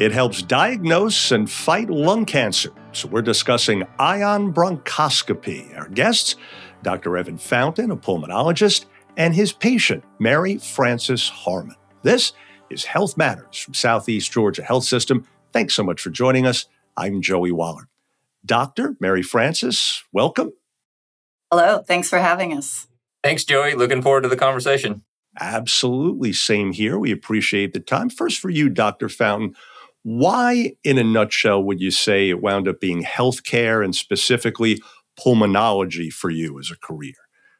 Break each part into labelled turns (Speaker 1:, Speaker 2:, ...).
Speaker 1: It helps diagnose and fight lung cancer. So we're discussing ion bronchoscopy. Our guests, Dr. Evan Fountain, a pulmonologist, and his patient, Mary Frances Harmon. This is Health Matters from Southeast Georgia Health System. Thanks so much for joining us. I'm Joey Waller. Dr. Mary Frances, welcome.
Speaker 2: Hello. Thanks for having us.
Speaker 3: Thanks, Joey. Looking forward to the conversation.
Speaker 1: Absolutely. Same here. We appreciate the time. First for you, Dr. Fountain, why, in a nutshell, would you say it wound up being healthcare and specifically pulmonology for you as a career?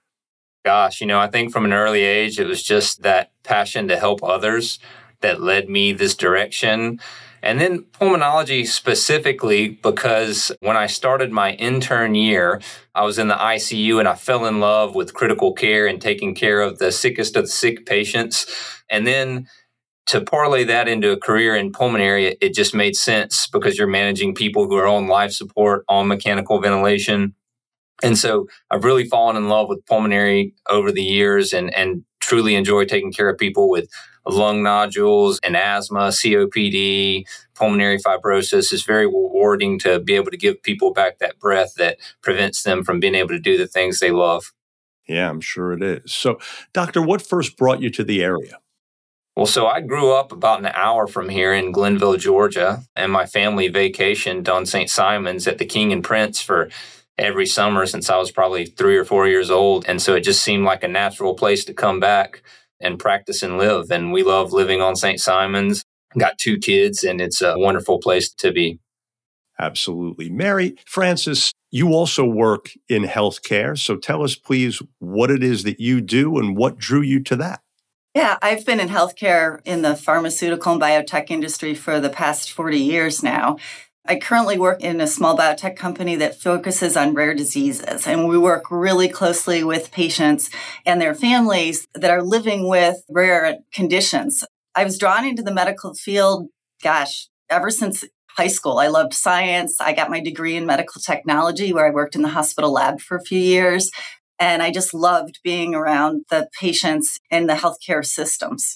Speaker 3: Gosh, I think from an early age, it was just that passion to help others that led me this direction. And then pulmonology specifically, because when I started my intern year, I was in the ICU and I fell in love with critical care and taking care of the sickest of the sick patients. And then to parlay that into a career in pulmonary, it just made sense because you're managing people who are on life support, on mechanical ventilation. And so I've really fallen in love with pulmonary over the years and truly enjoy taking care of people with lung nodules and asthma, COPD, pulmonary fibrosis. It's very rewarding to be able to give people back that breath that prevents them from being able to do the things they love.
Speaker 1: Yeah, I'm sure it is. So, Doctor, what first brought you to the area?
Speaker 3: Well, so I grew up about an hour from here in Glenville, Georgia, and my family vacationed on St. Simon's at the King and Prince for every summer since I was probably 3 or 4 years old. And so it just seemed like a natural place to come back and practice and live. And we love living on St. Simon's. Got 2 kids, and it's a wonderful place to be.
Speaker 1: Absolutely. Mary Frances, you also work in healthcare. So tell us, please, what it is that you do and what drew you to that.
Speaker 2: Yeah, I've been in healthcare in the pharmaceutical and biotech industry for the past 40 years now. I currently work in a small biotech company that focuses on rare diseases, and we work really closely with patients and their families that are living with rare conditions. I was drawn into the medical field, ever since high school. I loved science. I got my degree in medical technology where I worked in the hospital lab for a few years, and I just loved being around the patients and the healthcare systems.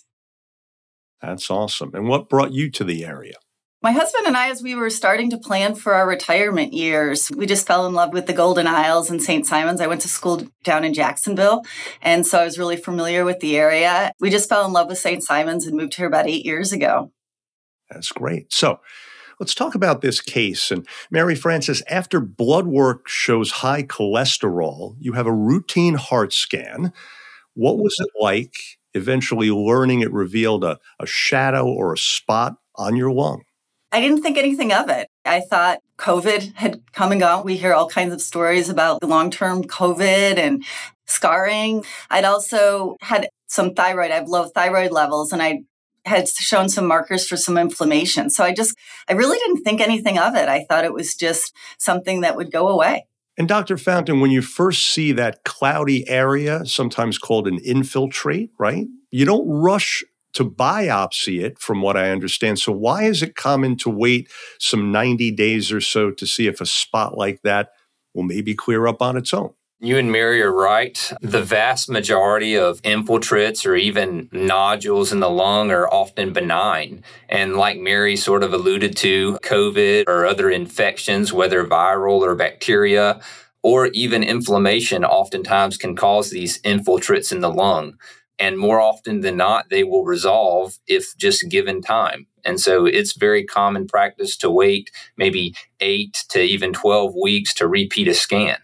Speaker 1: That's awesome. And what brought you to the area?
Speaker 2: My husband and I, as we were starting to plan for our retirement years, we just fell in love with the Golden Isles and St. Simon's. I went to school down in Jacksonville, and so I was really familiar with the area. We just fell in love with St. Simon's and moved here about 8 years ago.
Speaker 1: That's great. So let's talk about this case. And Mary Frances, after blood work shows high cholesterol, you have a routine heart scan. What was it like eventually learning it revealed a shadow or a spot on your lung?
Speaker 2: I didn't think anything of it. I thought COVID had come and gone. We hear all kinds of stories about the long-term COVID and scarring. I'd also had some thyroid. I have low thyroid levels, and I had shown some markers for some inflammation. So I really didn't think anything of it. I thought it was just something that would go away.
Speaker 1: And Dr. Fountain, when you first see that cloudy area, sometimes called an infiltrate, right? You don't rush to biopsy it, from what I understand. So why is it common to wait some 90 days or so to see if a spot like that will maybe clear up on its own?
Speaker 3: You and Mary are right. The vast majority of infiltrates or even nodules in the lung are often benign. And like Mary sort of alluded to, COVID or other infections, whether viral or bacteria, or even inflammation, oftentimes can cause these infiltrates in the lung. And more often than not, they will resolve if just given time. And so it's very common practice to wait maybe 8 to even 12 weeks to repeat a scan.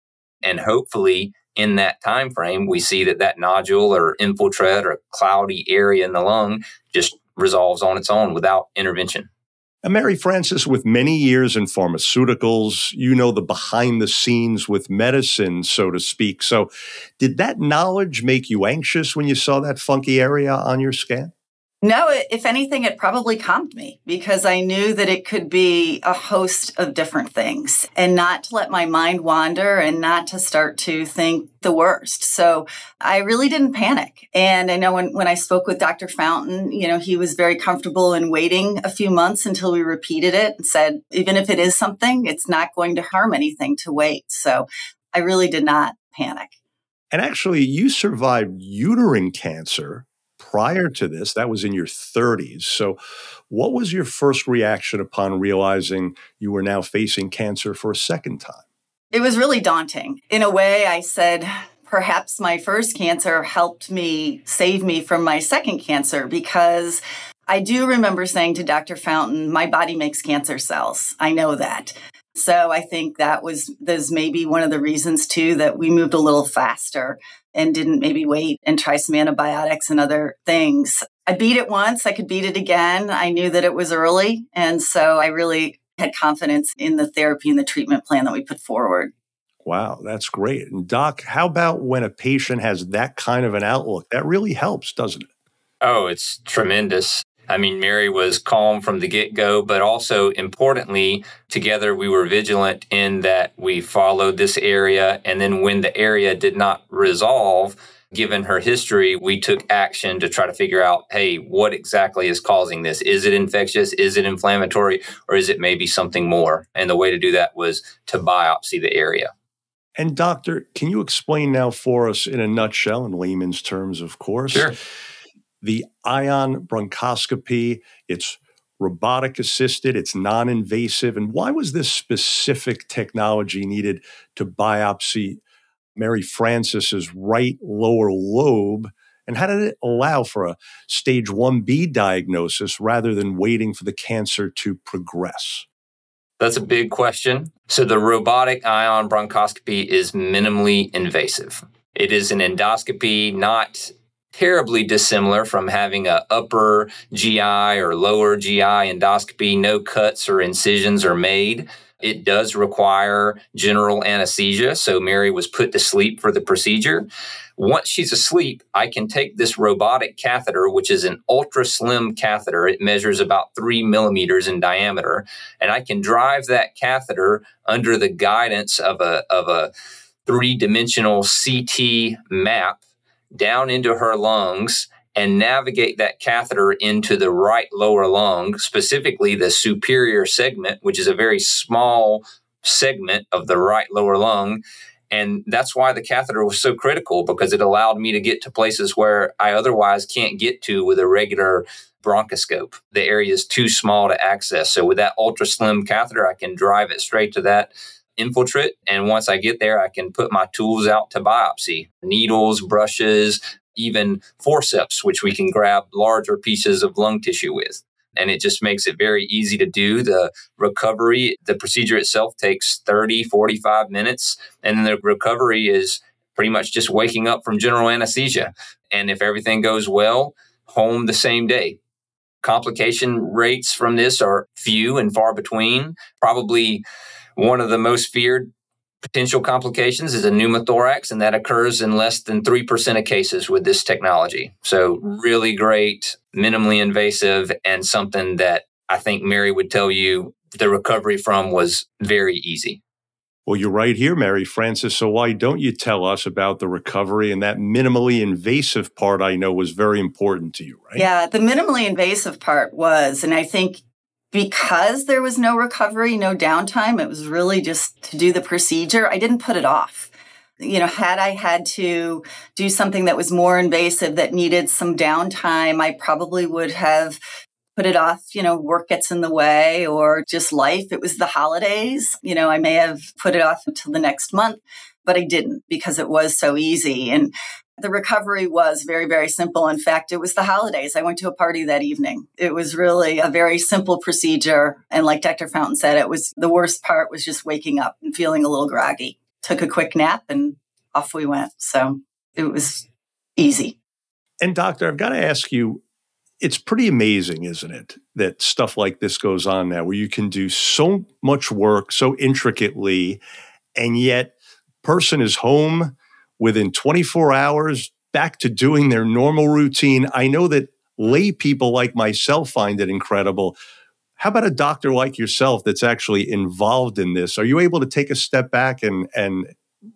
Speaker 3: And hopefully in that time frame, we see that nodule or infiltrate or cloudy area in the lung just resolves on its own without intervention.
Speaker 1: And Mary Frances, with many years in pharmaceuticals, you know the behind the scenes with medicine, so to speak. So did that knowledge make you anxious when you saw that funky area on your scan?
Speaker 2: No, if anything, it probably calmed me because I knew that it could be a host of different things and not to let my mind wander and not to start to think the worst. So I really didn't panic. And I know when I spoke with Dr. Fountain, he was very comfortable in waiting a few months until we repeated it and said, even if it is something, it's not going to harm anything to wait. So I really did not panic.
Speaker 1: And actually, you survived uterine cancer prior to this, that was in your 30s. So, what was your first reaction upon realizing you were now facing cancer for a second time?
Speaker 2: It was really daunting. In a way, I said, perhaps my first cancer helped me save me from my second cancer, because I do remember saying to Dr. Fountain, my body makes cancer cells. I know that. So I think there's maybe one of the reasons too that we moved a little faster and didn't maybe wait and try some antibiotics and other things. I beat it once, I could beat it again. I knew that it was early. And so I really had confidence in the therapy and the treatment plan that we put forward.
Speaker 1: Wow, that's great. And Doc, how about when a patient has that kind of an outlook? That really helps, doesn't it?
Speaker 3: Oh, it's tremendous. I mean, Mary was calm from the get-go, but also importantly, together we were vigilant in that we followed this area. And then when the area did not resolve, given her history, we took action to try to figure out, hey, what exactly is causing this? Is it infectious? Is it inflammatory? Or is it maybe something more? And the way to do that was to biopsy the area.
Speaker 1: And doctor, can you explain now for us in a nutshell, in layman's terms, of course,
Speaker 3: Sure.
Speaker 1: The ion bronchoscopy? It's robotic assisted, it's non-invasive. And why was this specific technology needed to biopsy Mary Frances's right lower lobe? And how did it allow for a stage 1B diagnosis rather than waiting for the cancer to progress?
Speaker 3: That's a big question. So the robotic ion bronchoscopy is minimally invasive. It is an endoscopy, not terribly dissimilar from having an upper GI or lower GI endoscopy. No cuts or incisions are made. It does require general anesthesia, so Mary was put to sleep for the procedure. Once she's asleep, I can take this robotic catheter, which is an ultra slim catheter. It measures about 3 millimeters in diameter, and I can drive that catheter under the guidance of a three-dimensional CT map down into her lungs and navigate that catheter into the right lower lung, specifically the superior segment, which is a very small segment of the right lower lung. And that's why the catheter was so critical, because it allowed me to get to places where I otherwise can't get to with a regular bronchoscope. The area is too small to access. So with that ultra slim catheter, I can drive it straight to that infiltrate. And once I get there, I can put my tools out to biopsy: needles, brushes, even forceps, which we can grab larger pieces of lung tissue with. And it just makes it very easy to do. The recovery, the procedure itself takes 30, 45 minutes. And then the recovery is pretty much just waking up from general anesthesia. And if everything goes well, home the same day. Complication rates from this are few and far between. Probably one of the most feared potential complications is a pneumothorax, and that occurs in less than 3% of cases with this technology. So really great, minimally invasive, and something that I think Mary would tell you the recovery from was very easy.
Speaker 1: Well, you're right here, Mary Frances. So why don't you tell us about the recovery? And that minimally invasive part, I know, was very important to you, right?
Speaker 2: Yeah, the minimally invasive part was, and I think because there was no recovery, no downtime, it was really just to do the procedure. I didn't put it off. Had I had to do something that was more invasive, that needed some downtime, I probably would have put it off. Work gets in the way, or just life. It was the holidays. I may have put it off until the next month, but I didn't, because it was so easy. And the recovery was very, very simple. In fact, it was the holidays. I went to a party that evening. It was really a very simple procedure. And like Dr. Fountain said, the worst part was just waking up and feeling a little groggy. Took a quick nap and off we went. So it was easy.
Speaker 1: And doctor, I've got to ask you, it's pretty amazing, isn't it, that stuff like this goes on now, where you can do so much work so intricately, and yet person is home within 24 hours, back to doing their normal routine. I know that lay people like myself find it incredible. How about a doctor like yourself that's actually involved in this? Are you able to take a step back and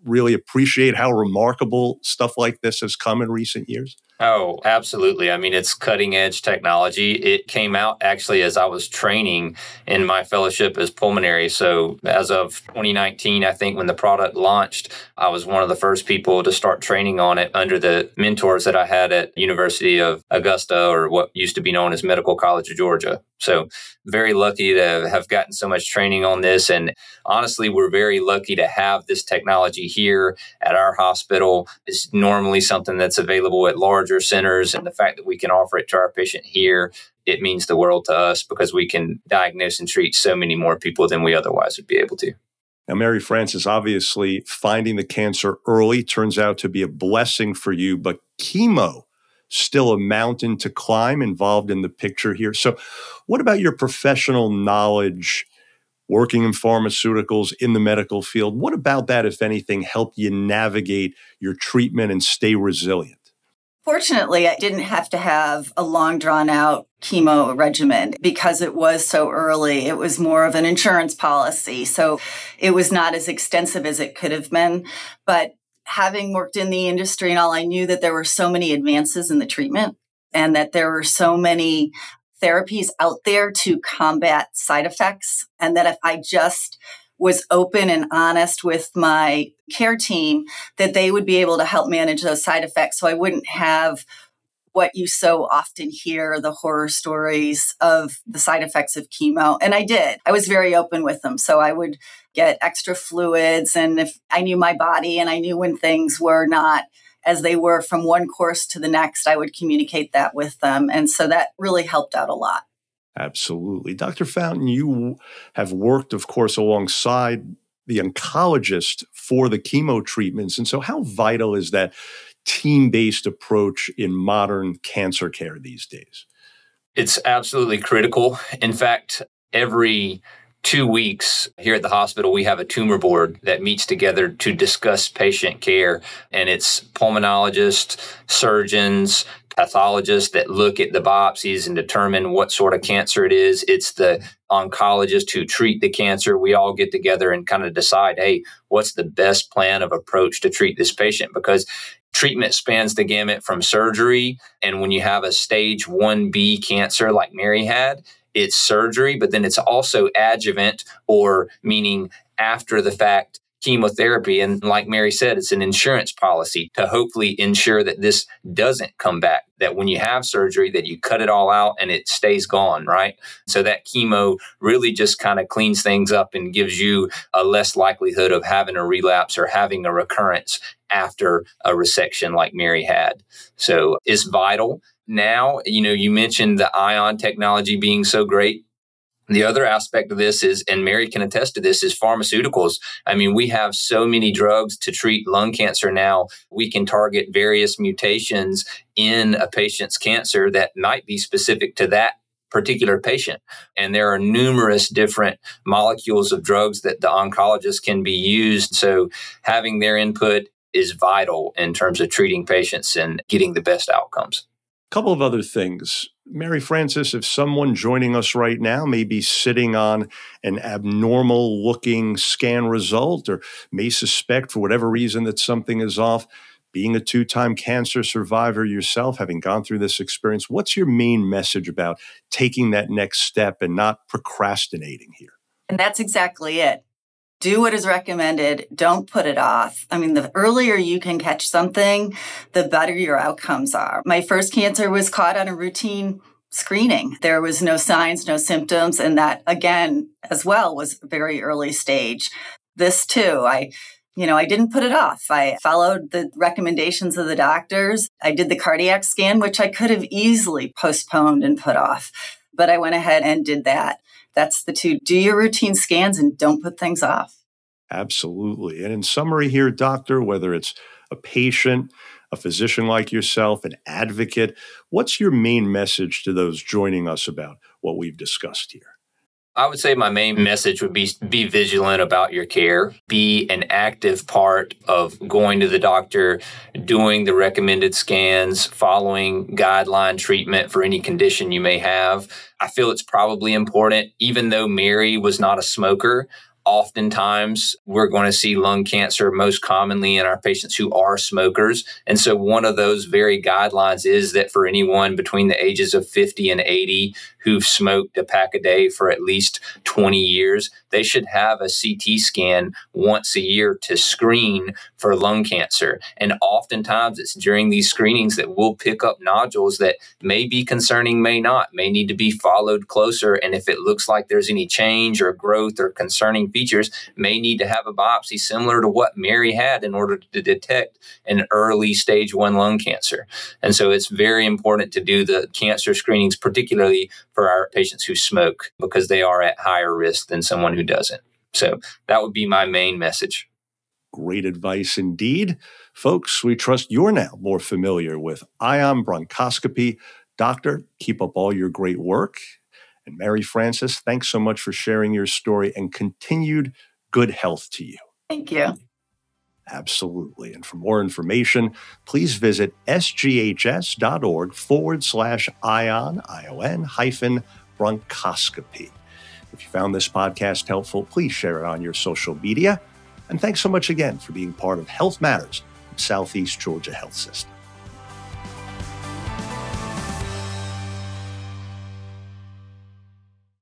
Speaker 1: really appreciate how remarkable stuff like this has come in recent years?
Speaker 3: Oh, absolutely. I mean, it's cutting edge technology. It came out actually as I was training in my fellowship as pulmonary. So as of 2019, I think when the product launched, I was one of the first people to start training on it under the mentors that I had at University of Augusta, or what used to be known as Medical College of Georgia. So very lucky to have gotten so much training on this. And honestly, we're very lucky to have this technology here at our hospital. It's normally something that's available at larger centers. And the fact that we can offer it to our patient here, it means the world to us because we can diagnose and treat so many more people than we otherwise would be able to.
Speaker 1: Now, Mary Frances, obviously finding the cancer early turns out to be a blessing for you, but chemo, still a mountain to climb involved in the picture here. So what about your professional knowledge working in pharmaceuticals in the medical field? What about that, if anything, helped you navigate your treatment and stay resilient?
Speaker 2: Fortunately, I didn't have to have a long drawn out chemo regimen because it was so early. It was more of an insurance policy. So it was not as extensive as it could have been. But having worked in the industry and all, I knew that there were so many advances in the treatment and that there were so many therapies out there to combat side effects. And that if I just was open and honest with my care team, that they would be able to help manage those side effects. So I wouldn't have what you so often hear, the horror stories of the side effects of chemo. And I did. I was very open with them. So I would get extra fluids. And if I knew my body and I knew when things were not as they were from one course to the next, I would communicate that with them. And so that really helped out a lot.
Speaker 1: Absolutely. Dr. Fountain, you have worked, of course, alongside the oncologist for the chemo treatments. And so how vital is that team-based approach in modern cancer care these days?
Speaker 3: It's absolutely critical. In fact, every 2 weeks here at the hospital, we have a tumor board that meets together to discuss patient care. And it's pulmonologists, surgeons, pathologists that look at the biopsies and determine what sort of cancer it is. It's the oncologists who treat the cancer. We all get together and kind of decide, hey, what's the best plan of approach to treat this patient? Because treatment spans the gamut from surgery. And when you have a stage 1B cancer like Mary had, it's surgery, but then it's also adjuvant, or meaning after the fact chemotherapy. And like Mary said, it's an insurance policy to hopefully ensure that this doesn't come back, that when you have surgery, that you cut it all out and it stays gone, right? So that chemo really just kind of cleans things up and gives you a less likelihood of having a relapse or having a recurrence after a resection like Mary had. So it's vital. Now, you mentioned the ion technology being so great. The other aspect of this is, and Mary can attest to this, is pharmaceuticals. I mean, we have so many drugs to treat lung cancer now. We can target various mutations in a patient's cancer that might be specific to that particular patient. And there are numerous different molecules of drugs that the oncologist can be used. So having their input is vital in terms of treating patients and getting the best outcomes.
Speaker 1: Couple of other things. Mary Frances, if someone joining us right now may be sitting on an abnormal looking scan result or may suspect for whatever reason that something is off, being a 2-time cancer survivor yourself, having gone through this experience, what's your main message about taking that next step and not procrastinating here?
Speaker 2: And that's exactly it. Do what is recommended. Don't put it off. I mean, the earlier you can catch something, the better your outcomes are. My first cancer was caught on a routine screening. There was no signs, no symptoms. And that, again, as well, was very early stage. This too, I didn't put it off. I followed the recommendations of the doctors. I did the cardiac scan, which I could have easily postponed and put off. But I went ahead and did that. That's the two. Do your routine scans and don't put things off.
Speaker 1: Absolutely. And in summary here, doctor, whether it's a patient, a physician like yourself, an advocate, what's your main message to those joining us about what we've discussed here?
Speaker 3: I would say my main message would be vigilant about your care, be an active part of going to the doctor, doing the recommended scans, following guideline treatment for any condition you may have. I feel it's probably important, even though Mary was not a smoker, Oftentimes, we're going to see lung cancer most commonly in our patients who are smokers. And so one of those very guidelines is that for anyone between the ages of 50 and 80 who've smoked a pack a day for at least 20 years, they should have a CT scan once a year to screen for lung cancer. And oftentimes it's during these screenings that we'll pick up nodules that may be concerning, may not, may need to be followed closer. And if it looks like there's any change or growth or concerning features, may need to have a biopsy similar to what Mary had in order to detect an early stage 1 lung cancer. And so it's very important to do the cancer screenings, particularly for our patients who smoke, because they are at higher risk than someone who doesn't. So that would be my main message.
Speaker 1: Great advice indeed. Folks, we trust you're now more familiar with ion bronchoscopy. Doctor, keep up all your great work. And Mary Frances, thanks so much for sharing your story and continued good health to you.
Speaker 2: Thank you.
Speaker 1: Absolutely. And for more information, please visit sghs.org/ion-bronchoscopy. If you found this podcast helpful, please share it on your social media. And thanks so much again for being part of Health Matters, Southeast Georgia Health System.